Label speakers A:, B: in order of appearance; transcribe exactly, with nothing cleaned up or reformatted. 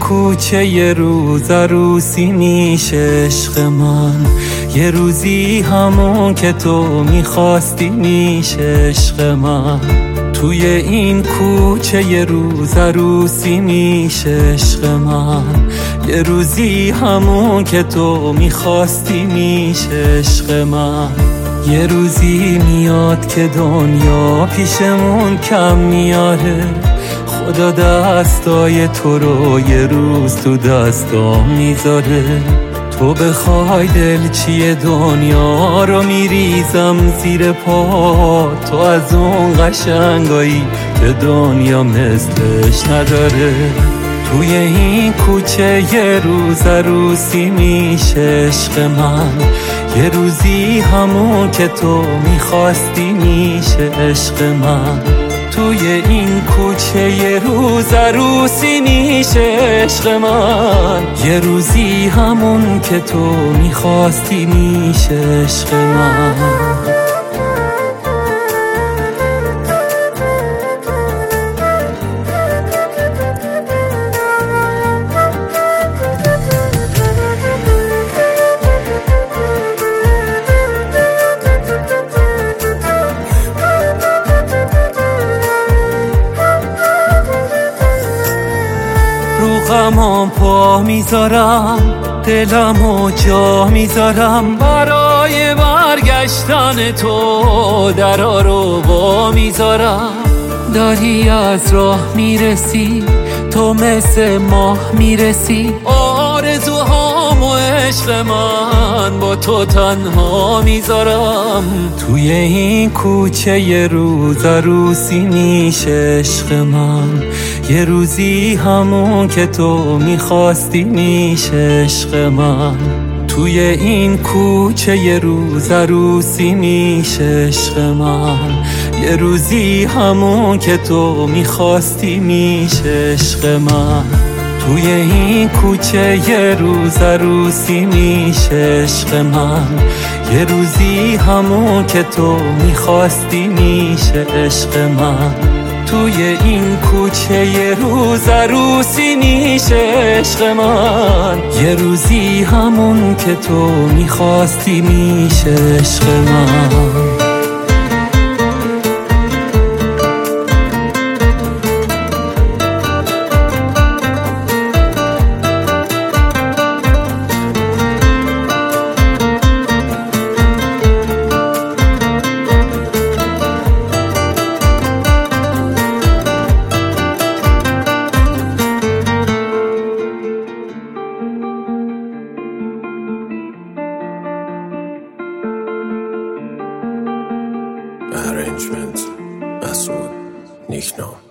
A: کوچه یه روز عروسی میشه عشق من، یه روزی همون که تو میخواستی میشه عشق من. توی این کوچه یه روز عروسی میشه عشق من، یه روزی همون که تو میخواستی میشه عشق من. یه روزی میاد که دنیا پیشمون کم میاره، خدا دستای تو رو یه روز تو دستام میذاره. تو بخوای دلچی دنیا رو میریزم زیر پا، تو از اون قشنگایی که دنیا مثلش نداره. توی این کوچه یه روز عروسی میشه عشق من، یه روزی همون که تو میخواستی میشه عشق من. توی این کوچه یه روز عروسی میشه عشق من، یه روزی همون که تو میخواستی میشه عشق من. غمام پا میذارم، دلمو جا میذارم، برای برگشتن تو درا رو با میذارم. داری از راه میرسی، تو مثل ماه میرسی، آرزوهامو عشق من با تو تنها میذارم. توی این کوچه یه روز عروسی میشه عشق من، یه روزی همون که تو میخواستی میشه عشق من. توی این کوچه یه روز عروسی میشه عشق من، یه روزی همون که تو میخواستی میشه عشق من. توی این کوچه یه روز عروسی میشه عشق من، یه روزی همون که تو میخواستی میشه عشق من. توی این کوچه یه روز عروسی میشه عشق من، یه روزی همون که تو میخواستی میشه عشق من.
B: Arrangement مسعود نیکنام.